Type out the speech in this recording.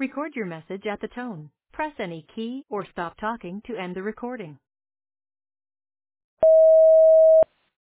Record your message at the tone. Press any key or stop talking to end the recording.